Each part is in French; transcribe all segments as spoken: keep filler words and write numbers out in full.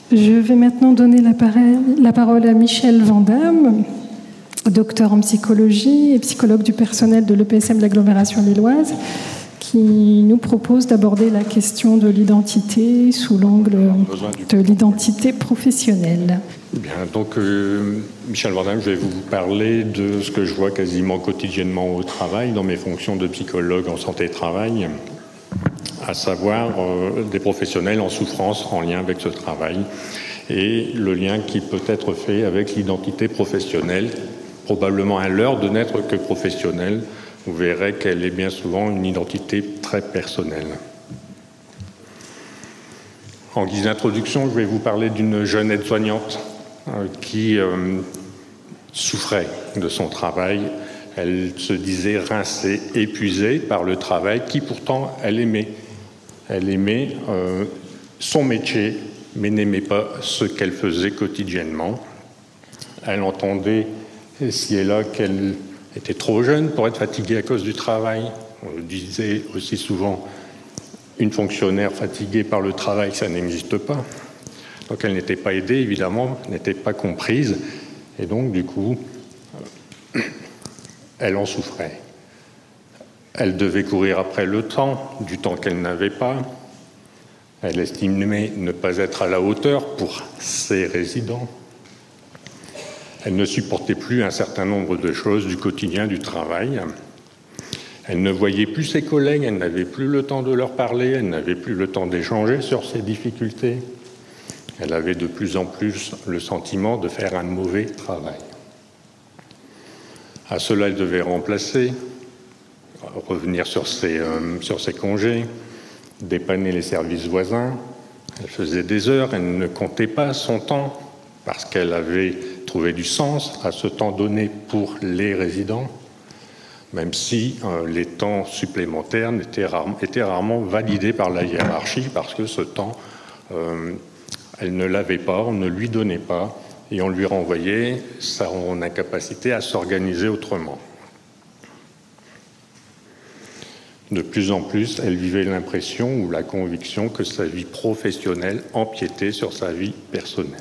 Je vais maintenant donner la, parole, la parole à Michel Vandamme, docteur en psychologie et psychologue du personnel de l'E P S M de l'agglomération lilloise, qui nous propose d'aborder la question de l'identité sous l'angle de l'identité professionnelle. Bien, donc euh, Michel Vandamme, je vais vous parler de ce que je vois quasiment quotidiennement au travail, dans mes fonctions de psychologue en santé et travail, à savoir euh, des professionnels en souffrance en lien avec ce travail et le lien qui peut être fait avec l'identité professionnelle, probablement à l'heure de n'être que professionnelle. Vous verrez qu'elle est bien souvent une identité très personnelle. En guise d'introduction, je vais vous parler d'une jeune aide-soignante euh, qui euh, souffrait de son travail. Elle se disait rincée, épuisée par le travail qui pourtant elle aimait. Elle aimait euh, son métier, mais n'aimait pas ce qu'elle faisait quotidiennement. Elle entendait ici et là qu'elle était trop jeune pour être fatiguée à cause du travail. On le disait aussi souvent, une fonctionnaire fatiguée par le travail, ça n'existe pas. Donc elle n'était pas aidée, évidemment, n'était pas comprise. Et donc, du coup, elle en souffrait. Elle devait courir après le temps, du temps qu'elle n'avait pas. Elle estimait ne pas être à la hauteur pour ses résidents. Elle ne supportait plus un certain nombre de choses du quotidien du travail. Elle ne voyait plus ses collègues, elle n'avait plus le temps de leur parler, elle n'avait plus le temps d'échanger sur ses difficultés. Elle avait de plus en plus le sentiment de faire un mauvais travail. À cela, elle devait remplacer, revenir sur ses, euh, sur ses congés, dépanner les services voisins. Elle faisait des heures, elle ne comptait pas son temps parce qu'elle avait trouvé du sens à ce temps donné pour les résidents, même si euh, les temps supplémentaires étaient, rare, étaient rarement validés par la hiérarchie parce que ce temps, euh, elle ne l'avait pas, on ne lui donnait pas et on lui renvoyait son incapacité à s'organiser autrement. De plus en plus, elle vivait l'impression ou la conviction que sa vie professionnelle empiétait sur sa vie personnelle.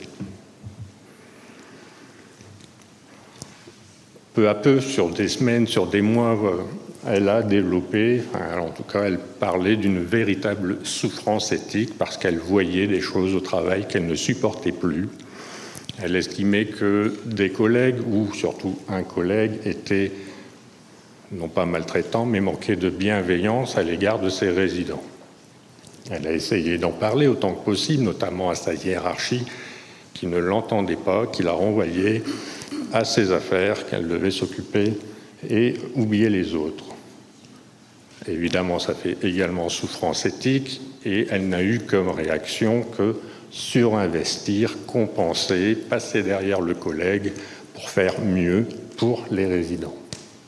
Peu à peu, sur des semaines, sur des mois, elle a développé, enfin, en tout cas, elle parlait d'une véritable souffrance éthique parce qu'elle voyait des choses au travail qu'elle ne supportait plus. Elle estimait que des collègues, ou surtout un collègue, était non pas maltraitant, mais manquait de bienveillance à l'égard de ses résidents. Elle a essayé d'en parler autant que possible, notamment à sa hiérarchie, qui ne l'entendait pas, qui la renvoyait à ses affaires, qu'elle devait s'occuper et oublier les autres. Évidemment, ça fait également souffrance éthique et elle n'a eu comme réaction que surinvestir, compenser, passer derrière le collègue pour faire mieux pour les résidents.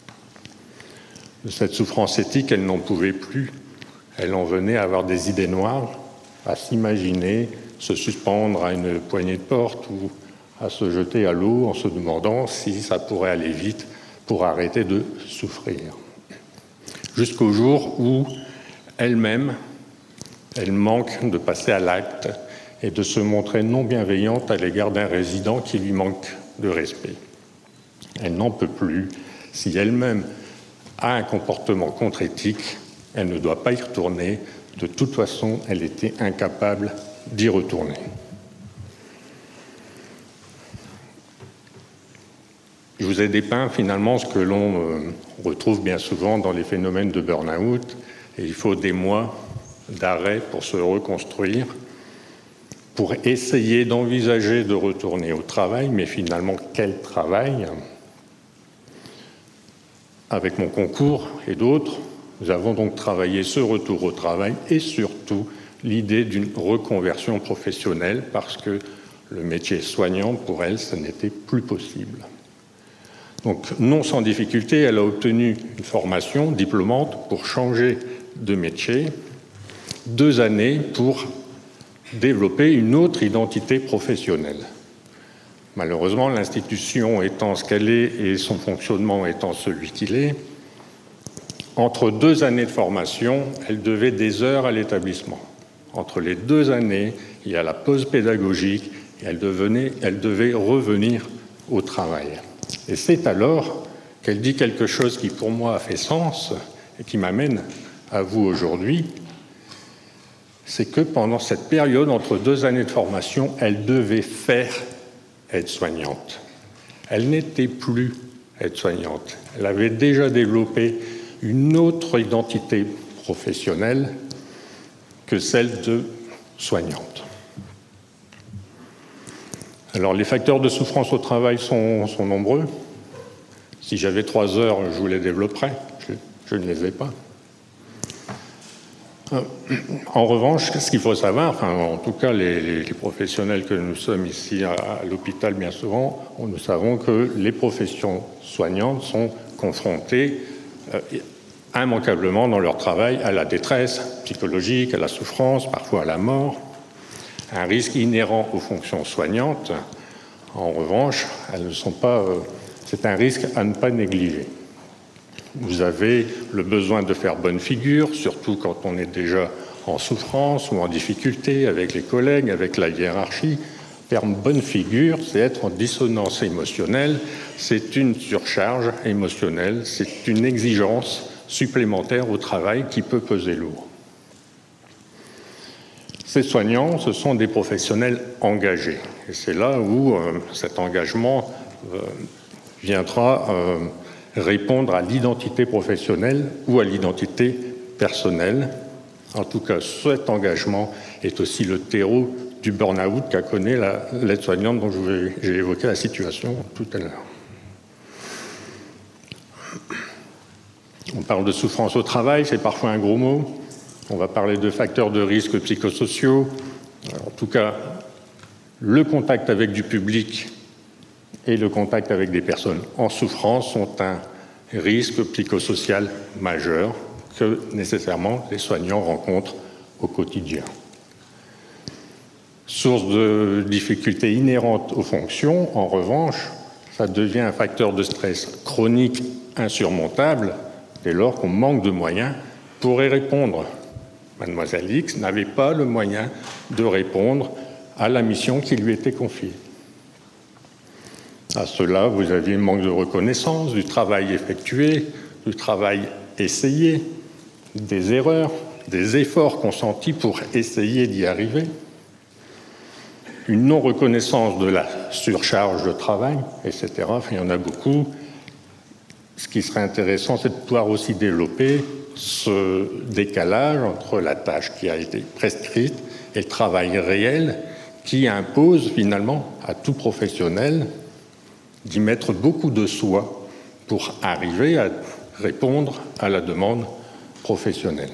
De cette souffrance éthique, elle n'en pouvait plus. Elle en venait à avoir des idées noires, à s'imaginer se suspendre à une poignée de porte ou à se jeter à l'eau en se demandant si ça pourrait aller vite pour arrêter de souffrir. Jusqu'au jour où elle-même, elle manque de passer à l'acte et de se montrer non bienveillante à l'égard d'un résident qui lui manque de respect. Elle n'en peut plus. Si elle-même a un comportement contre-éthique, elle ne doit pas y retourner. De toute façon, elle était incapable d'y retourner. Je vous ai dépeint finalement ce que l'on euh, retrouve bien souvent dans les phénomènes de burn-out. Et il faut des mois d'arrêt pour se reconstruire, pour essayer d'envisager de retourner au travail, mais finalement, quel travail ? Avec mon concours et d'autres, nous avons donc travaillé ce retour au travail et surtout l'idée d'une reconversion professionnelle parce que le métier soignant, pour elle, ce n'était plus possible. Donc, non sans difficulté, elle a obtenu une formation diplômante pour changer de métier, deux années pour développer une autre identité professionnelle. Malheureusement, l'institution étant ce qu'elle est et son fonctionnement étant celui qu'il est, entre deux années de formation, elle devait des heures à l'établissement. entre les deux années, il y a la pause pédagogique et elle, devenait, elle devait revenir au travail. Et c'est alors qu'elle dit quelque chose qui pour moi a fait sens et qui m'amène à vous aujourd'hui, c'est que pendant cette période, entre deux années de formation, elle devait faire aide-soignante. Elle n'était plus aide-soignante. Elle avait déjà développé une autre identité professionnelle que celle de soignante. Alors, les facteurs de souffrance au travail sont, sont nombreux. Si j'avais trois heures, je vous les développerais. Je, je ne les ai pas. En revanche, ce qu'il faut savoir, enfin, en tout cas les, les, les professionnels que nous sommes ici à, à l'hôpital bien souvent, nous savons que les professions soignantes sont confrontées euh, immanquablement dans leur travail à la détresse psychologique, à la souffrance, parfois à la mort. Un risque inhérent aux fonctions soignantes, en revanche, elles ne sont pas, euh, c'est un risque à ne pas négliger. Vous avez le besoin de faire bonne figure, surtout quand on est déjà en souffrance ou en difficulté avec les collègues, avec la hiérarchie. Faire bonne figure, c'est être en dissonance émotionnelle, c'est une surcharge émotionnelle, c'est une exigence supplémentaire au travail qui peut peser lourd. Ces soignants, ce sont des professionnels engagés. Et c'est là où euh, cet engagement euh, viendra euh, répondre à l'identité professionnelle ou à l'identité personnelle. En tout cas, cet engagement est aussi le terreau du burn-out qu'a connu l'aide-soignante dont j'ai évoqué la situation tout à l'heure. On parle de souffrance au travail, c'est parfois un gros mot. On va parler de facteurs de risque psychosociaux. En tout cas, le contact avec du public et le contact avec des personnes en souffrance sont un risque psychosocial majeur que nécessairement les soignants rencontrent au quotidien. Source de difficultés inhérentes aux fonctions, en revanche, ça devient un facteur de stress chronique insurmontable dès lors qu'on manque de moyens pour y répondre. Mademoiselle X n'avait pas le moyen de répondre à la mission qui lui était confiée. À cela, vous aviez un manque de reconnaissance du travail effectué, du travail essayé, des erreurs, des efforts consentis pour essayer d'y arriver, une non-reconnaissance de la surcharge de travail, et cetera. Enfin, il y en a beaucoup. Ce qui serait intéressant, c'est de pouvoir aussi développer ce décalage entre la tâche qui a été prescrite et le travail réel qui impose finalement à tout professionnel d'y mettre beaucoup de soi pour arriver à répondre à la demande professionnelle.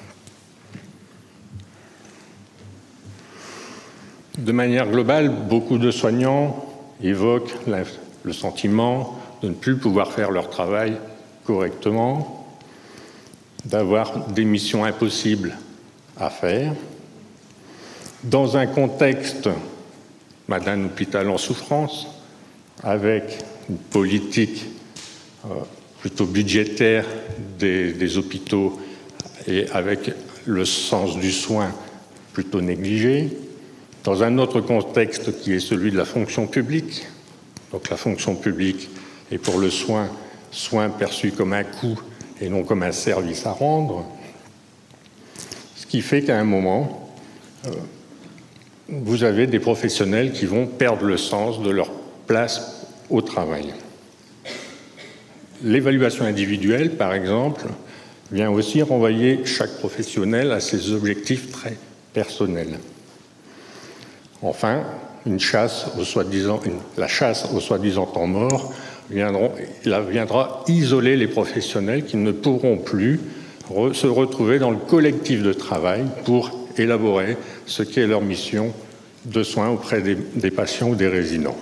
De manière globale, beaucoup de soignants évoquent le sentiment de ne plus pouvoir faire leur travail correctement, d'avoir des missions impossibles à faire. Dans un contexte d'un hôpital en souffrance, avec une politique euh, plutôt budgétaire des, des hôpitaux et avec le sens du soin plutôt négligé, dans un autre contexte qui est celui de la fonction publique, donc la fonction publique est pour le soin, soin perçu comme un coût et non comme un service à rendre, ce qui fait qu'à un moment, euh, vous avez des professionnels qui vont perdre le sens de leur place au travail. L'évaluation individuelle, par exemple, vient aussi renvoyer chaque professionnel à ses objectifs très personnels. Enfin, une chasse au soi-disant, une, la chasse au soi-disant temps mort viendront, la viendra isoler les professionnels qui ne pourront plus re, se retrouver dans le collectif de travail pour élaborer ce qu'est leur mission de soins auprès des, des patients ou des résidents.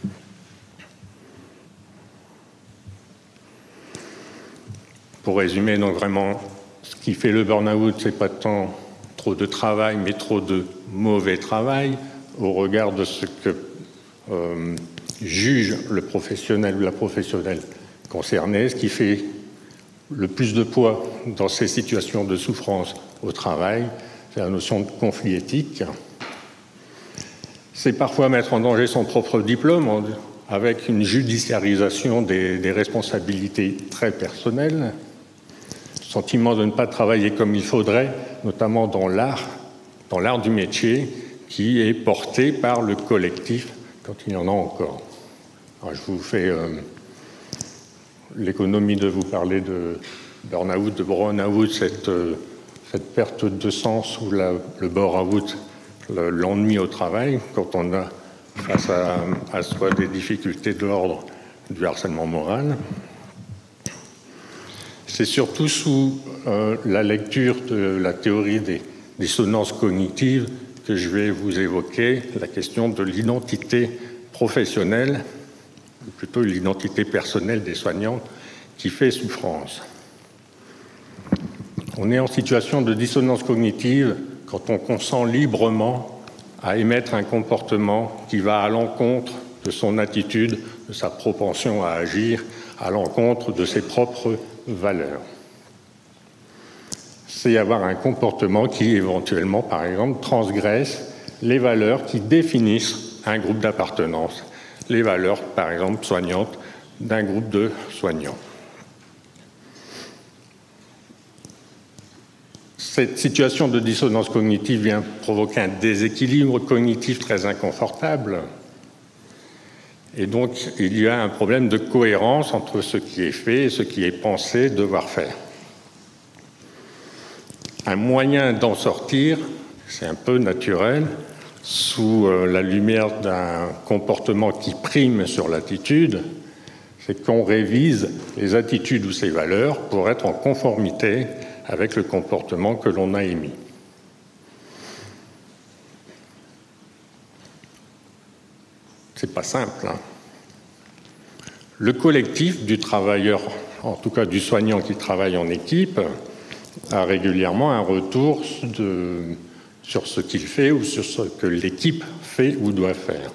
Pour résumer, donc vraiment, ce qui fait le burn-out, c'est pas tant trop de travail, mais trop de mauvais travail au regard de ce que euh, juge le professionnel ou la professionnelle concernée. Ce qui fait le plus de poids dans ces situations de souffrance au travail, c'est la notion de conflit éthique. C'est parfois mettre en danger son propre diplôme avec une judiciarisation des, des responsabilités très personnelles, sentiment de ne pas travailler comme il faudrait, notamment dans l'art, dans l'art du métier, qui est porté par le collectif quand il y en a encore. Alors, je vous fais euh, l'économie de vous parler de burn-out, de burn-out, cette, euh, cette perte de sens ou la, le burn-out, le, l'ennui au travail, quand on a face à, à soi des difficultés de l'ordre du harcèlement moral. C'est surtout sous euh, la lecture de la théorie des dissonances cognitives que je vais vous évoquer la question de l'identité professionnelle, ou plutôt l'identité personnelle des soignants, qui fait souffrance. On est en situation de dissonance cognitive quand on consent librement à émettre un comportement qui va à l'encontre de son attitude, de sa propension à agir, à l'encontre de ses propres valeurs. C'est avoir un comportement qui, éventuellement, par exemple, transgresse les valeurs qui définissent un groupe d'appartenance, les valeurs, par exemple, soignantes d'un groupe de soignants. Cette situation de dissonance cognitive vient provoquer un déséquilibre cognitif très inconfortable. Et donc, il y a un problème de cohérence entre ce qui est fait et ce qui est pensé devoir faire. Un moyen d'en sortir, c'est un peu naturel, sous la lumière d'un comportement qui prime sur l'attitude, c'est qu'on révise les attitudes ou ses valeurs pour être en conformité avec le comportement que l'on a émis. C'est pas simple, hein. Le collectif du travailleur, en tout cas du soignant qui travaille en équipe, a régulièrement un retour de, sur ce qu'il fait ou sur ce que l'équipe fait ou doit faire.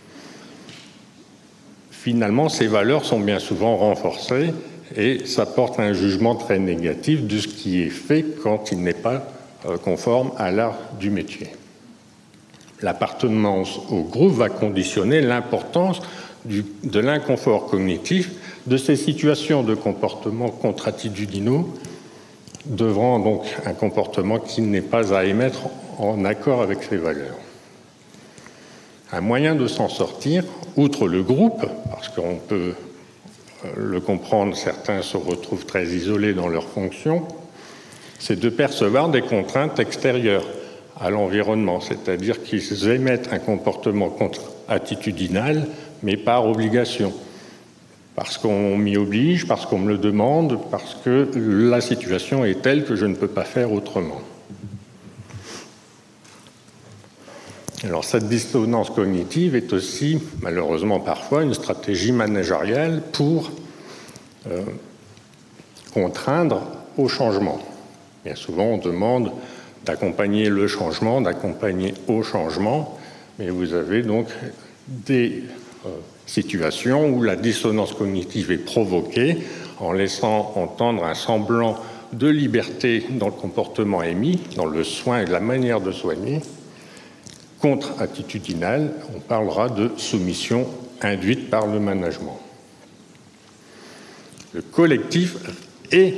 Finalement, ces valeurs sont bien souvent renforcées et ça porte un jugement très négatif de ce qui est fait quand il n'est pas conforme à l'art du métier. L'appartenance au groupe va conditionner l'importance du, de l'inconfort cognitif de ces situations de comportement contre-attitudinaux, devant donc un comportement qui n'est pas à émettre en accord avec ses valeurs. Un moyen de s'en sortir, outre le groupe, parce qu'on peut le comprendre, certains se retrouvent très isolés dans leurs fonctions, c'est de percevoir des contraintes extérieures à l'environnement, c'est-à-dire qu'ils émettent un comportement contre-attitudinal, mais par obligation, parce qu'on m'y oblige, parce qu'on me le demande, parce que la situation est telle que je ne peux pas faire autrement. Alors cette dissonance cognitive est aussi, malheureusement parfois, une stratégie managériale pour euh, contraindre au changement. Bien souvent, on demande d'accompagner le changement, d'accompagner au changement, mais vous avez donc des euh, situations où la dissonance cognitive est provoquée en laissant entendre un semblant de liberté dans le comportement émis, dans le soin et la manière de soigner. Contre-attitudinal, on parlera de soumission induite par le management. Le collectif est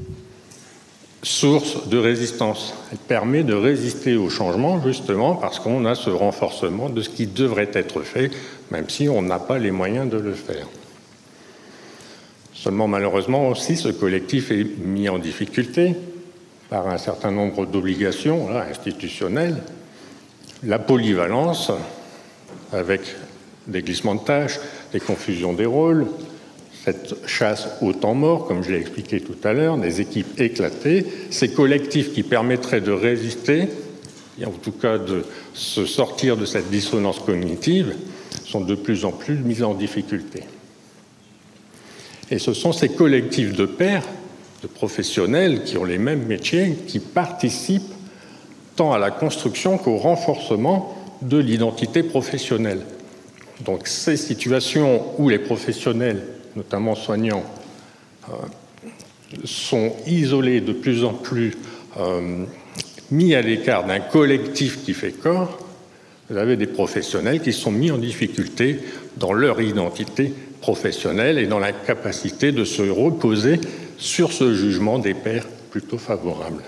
source de résistance. Elle permet de résister au changement, justement parce qu'on a ce renforcement de ce qui devrait être fait, même si on n'a pas les moyens de le faire. Seulement, malheureusement aussi, ce collectif est mis en difficulté par un certain nombre d'obligations là, institutionnelles. La polyvalence, avec des glissements de tâches, des confusions des rôles, cette chasse au temps mort, comme je l'ai expliqué tout à l'heure, des équipes éclatées, ces collectifs qui permettraient de résister, et en tout cas de se sortir de cette dissonance cognitive, sont de plus en plus mis en difficulté. Et ce sont ces collectifs de pairs, de professionnels qui ont les mêmes métiers, qui participent tant à la construction qu'au renforcement de l'identité professionnelle. Donc ces situations où les professionnels, notamment soignants, euh, sont isolés de plus en plus, euh, mis à l'écart d'un collectif qui fait corps, vous avez des professionnels qui sont mis en difficulté dans leur identité professionnelle et dans la capacité de se reposer sur ce jugement des pairs plutôt favorable.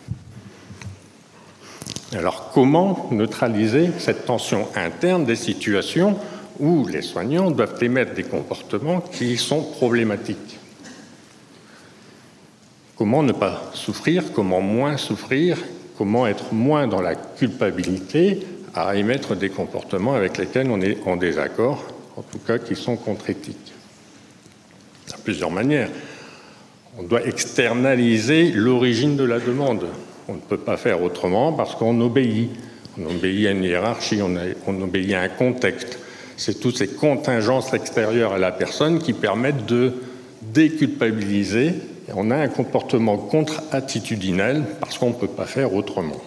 Alors, comment neutraliser cette tension interne des situations où les soignants doivent émettre des comportements qui sont problématiques? Comment ne pas souffrir? Comment moins souffrir? Comment être moins dans la culpabilité à émettre des comportements avec lesquels on est en désaccord, en tout cas qui sont contre-éthiques? Il y a plusieurs manières. On doit externaliser l'origine de la demande. On ne peut pas faire autrement parce qu'on obéit. On obéit à une hiérarchie, on, a, on obéit à un contexte. C'est toutes ces contingences extérieures à la personne qui permettent de déculpabiliser. On a un comportement contre-attitudinel parce qu'on ne peut pas faire autrement.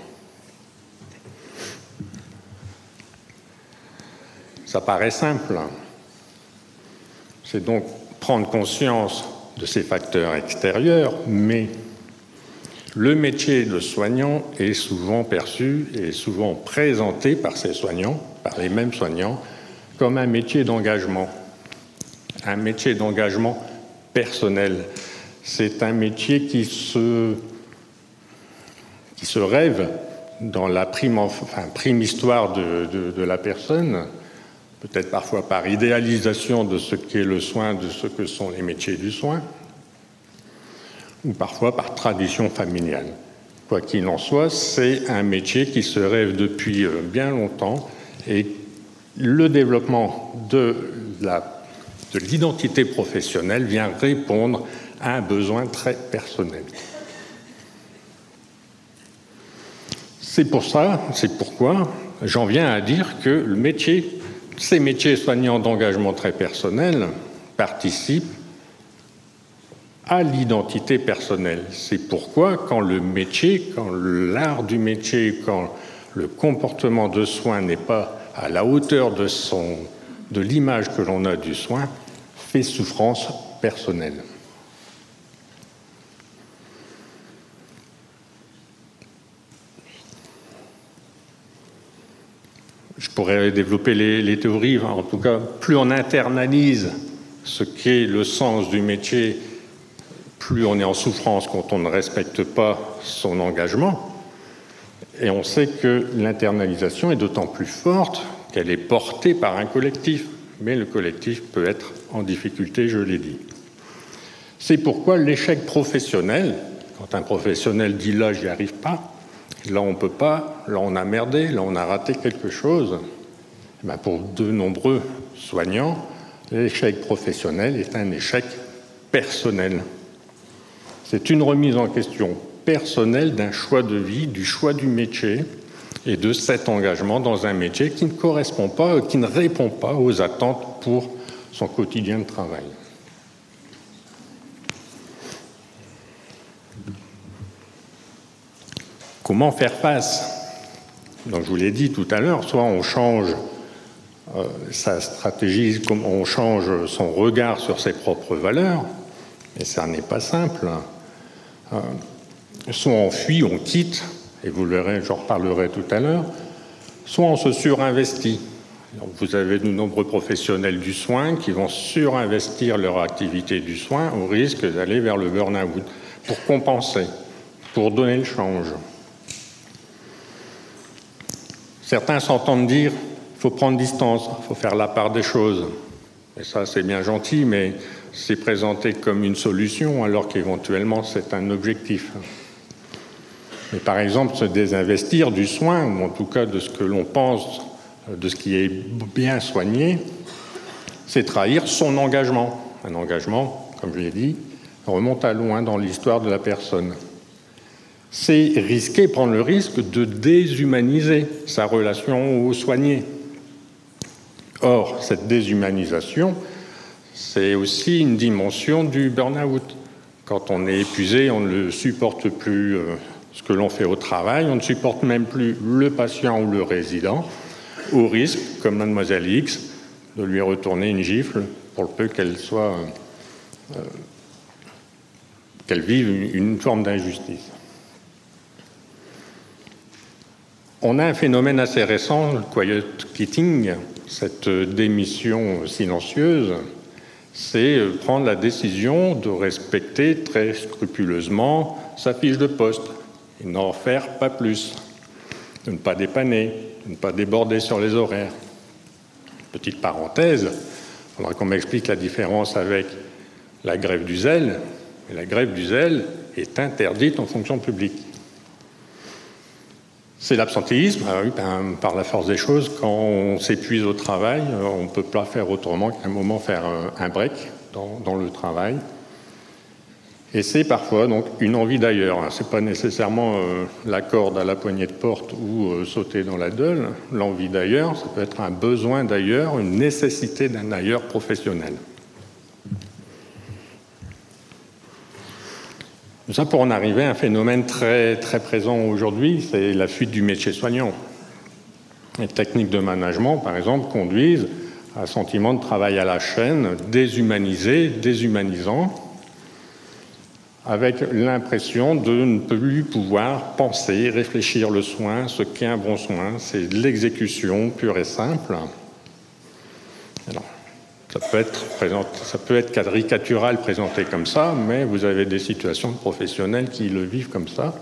Ça paraît simple. C'est donc prendre conscience de ces facteurs extérieurs, mais le métier de soignant est souvent perçu et souvent présenté par ces soignants, par les mêmes soignants, comme un métier d'engagement, un métier d'engagement personnel. C'est un métier qui se, qui se rêve dans la prime, enfin, prime histoire de, de, de la personne, peut-être parfois par idéalisation de ce qu'est le soin, de ce que sont les métiers du soin, ou parfois par tradition familiale. Quoi qu'il en soit, c'est un métier qui se rêve depuis bien longtemps et le développement de, la, de l'identité professionnelle vient répondre à un besoin très personnel. C'est pour ça, c'est pourquoi j'en viens à dire que le métier, ces métiers soignants d'engagement très personnel participent à l'identité personnelle. C'est pourquoi quand le métier, quand l'art du métier, quand le comportement de soin n'est pas à la hauteur de, son, de l'image que l'on a du soin, fait souffrance personnelle. Je pourrais développer les, les théories, en tout cas, plus on internalise ce qu'est le sens du métier, plus on est en souffrance quand on ne respecte pas son engagement. Et on sait que l'internalisation est d'autant plus forte qu'elle est portée par un collectif. Mais le collectif peut être en difficulté, je l'ai dit. C'est pourquoi l'échec professionnel, quand un professionnel dit « là, j'y arrive pas », là, on ne peut pas, là, on a merdé, là, on a raté quelque chose. Ben, pour de nombreux soignants, l'échec professionnel est un échec personnel. C'est une remise en question personnelle d'un choix de vie, du choix du métier et de cet engagement dans un métier qui ne correspond pas, qui ne répond pas aux attentes pour son quotidien de travail. Comment faire face? Donc, je vous l'ai dit tout à l'heure, soit on change euh, sa stratégie, on change son regard sur ses propres valeurs, et ça n'est pas simple. Euh, soit on fuit, on quitte, et vous le verrez, j'en reparlerai tout à l'heure, soit on se surinvestit. Donc, vous avez de nombreux professionnels du soin qui vont surinvestir leur activité du soin au risque d'aller vers le burn-out pour compenser, pour donner le change. Certains s'entendent dire qu'il faut prendre distance, il faut faire la part des choses. Et ça, c'est bien gentil, mais c'est présenté comme une solution alors qu'éventuellement, c'est un objectif. Mais par exemple, se désinvestir du soin, ou en tout cas de ce que l'on pense, de ce qui est bien soigné, c'est trahir son engagement. Un engagement, comme je l'ai dit, remonte à loin dans l'histoire de la personne. C'est risquer, prendre le risque de déshumaniser sa relation au soigné. Or, cette déshumanisation, c'est aussi une dimension du burn-out. Quand on est épuisé, on ne supporte plus euh, ce que l'on fait au travail, on ne supporte même plus le patient ou le résident, au risque, comme mademoiselle X, de lui retourner une gifle pour le peu qu'elle soit, euh, qu'elle vive une, une forme d'injustice. On a un phénomène assez récent, le quiet quitting, cette démission silencieuse, c'est prendre la décision de respecter très scrupuleusement sa fiche de poste et n'en faire pas plus, de ne pas dépanner, de ne pas déborder sur les horaires. Petite parenthèse, il faudra qu'on m'explique la différence avec la grève du zèle. Et la grève du zèle est interdite en fonction publique. C'est l'absentéisme. Ah oui, ben, par la force des choses, quand on s'épuise au travail, on ne peut pas faire autrement qu'à un moment faire un break dans, dans le travail. Et c'est parfois donc une envie d'ailleurs. Ce n'est pas nécessairement euh, la corde à la poignée de porte ou euh, sauter dans la Dole. L'envie d'ailleurs, ça peut être un besoin d'ailleurs, une nécessité d'un ailleurs professionnel. Ça, pour en arriver à un phénomène très, très présent aujourd'hui, c'est la fuite du métier soignant. Les techniques de management, par exemple, conduisent à un sentiment de travail à la chaîne, déshumanisé, déshumanisant, avec l'impression de ne plus pouvoir penser, réfléchir le soin, ce qu'est un bon soin. C'est de l'exécution pure et simple. Alors, Ça peut être présenté, ça peut être caricatural présenté comme ça, mais vous avez des situations de professionnels qui le vivent comme ça.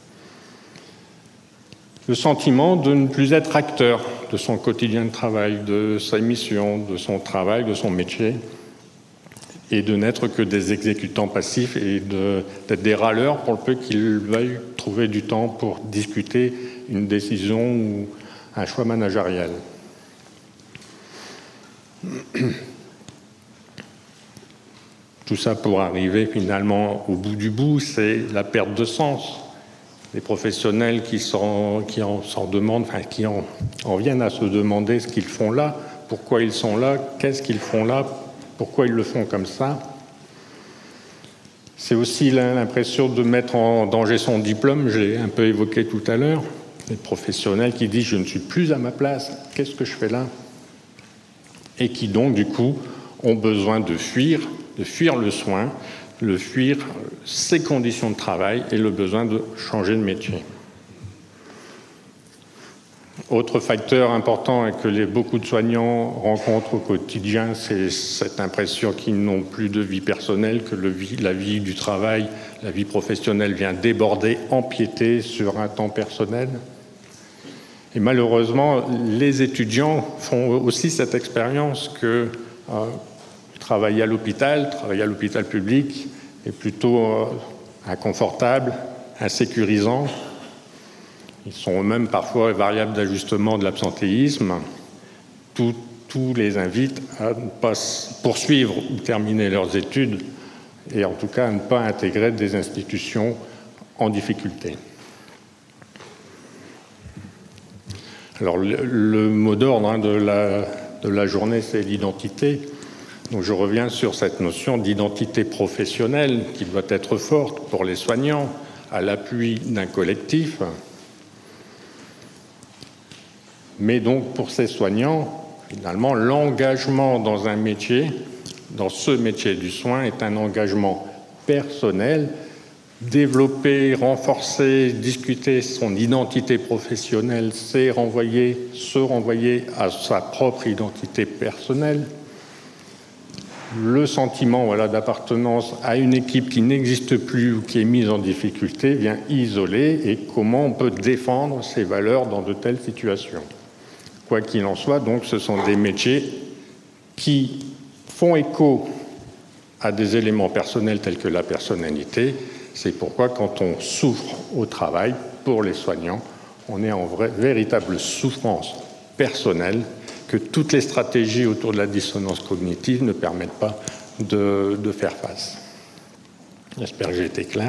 Le sentiment de ne plus être acteur de son quotidien de travail, de sa mission, de son travail, de son métier, et de n'être que des exécutants passifs et de, d'être des râleurs pour le peu qu'ils veuillent trouver du temps pour discuter une décision ou un choix managérial. Tout ça pour arriver finalement au bout du bout, c'est la perte de sens. Les professionnels qui, sont, qui en, s'en demandent, enfin, qui en, en viennent à se demander ce qu'ils font là, pourquoi ils sont là, qu'est-ce qu'ils font là, pourquoi ils le font comme ça. C'est aussi l'impression de mettre en danger son diplôme, je l'ai un peu évoqué tout à l'heure. Les professionnels qui disent « je ne suis plus à ma place, qu'est-ce que je fais là ?» et qui donc, du coup, ont besoin de fuir, de fuir le soin, de fuir ses conditions de travail et le besoin de changer de métier. Autre facteur important et que les, beaucoup de soignants rencontrent au quotidien, c'est cette impression qu'ils n'ont plus de vie personnelle, que le vie, la vie du travail, la vie professionnelle vient déborder, empiéter sur un temps personnel. Et malheureusement, les étudiants font aussi cette expérience que euh, travailler à l'hôpital, travailler à l'hôpital public est plutôt euh, inconfortable, insécurisant. Ils sont eux-mêmes parfois variables d'ajustement de l'absentéisme. Tout, tout les invite à ne pas poursuivre ou terminer leurs études et en tout cas à ne pas intégrer des institutions en difficulté. Alors le, le mot d'ordre hein, de, la, de la journée, c'est l'identité. Donc je reviens sur cette notion d'identité professionnelle qui doit être forte pour les soignants, à l'appui d'un collectif. Mais donc pour ces soignants, finalement, l'engagement dans un métier, dans ce métier du soin, est un engagement personnel. Développer, renforcer, discuter son identité professionnelle, c'est renvoyer, se renvoyer à sa propre identité personnelle. Le sentiment voilà, d'appartenance à une équipe qui n'existe plus ou qui est mise en difficulté vient isoler et comment on peut défendre ses valeurs dans de telles situations. Quoi qu'il en soit, donc, ce sont des métiers qui font écho à des éléments personnels tels que la personnalité. C'est pourquoi, quand on souffre au travail, pour les soignants, on est en vraie, véritable souffrance personnelle que toutes les stratégies autour de la dissonance cognitive ne permettent pas de, de faire face. J'espère que j'ai été clair.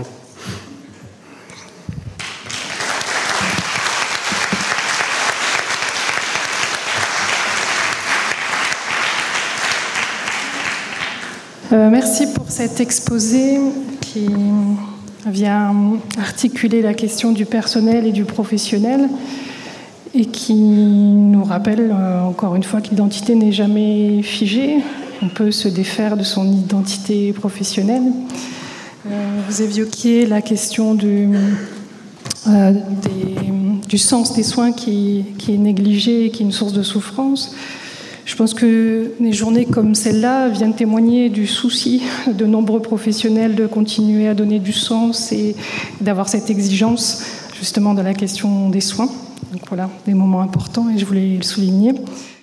Euh, merci pour cet exposé qui vient articuler la question du personnel et du professionnel et qui nous rappelle euh, encore une fois que l'identité n'est jamais figée. On peut se défaire de son identité professionnelle. Euh, vous évoquiez la question du, euh, des, du sens des soins qui, qui est négligé et qui est une source de souffrance. Je pense que des journées comme celle-là viennent témoigner du souci de nombreux professionnels de continuer à donner du sens et d'avoir cette exigence justement de la question des soins. Donc voilà, des moments importants et je voulais le souligner.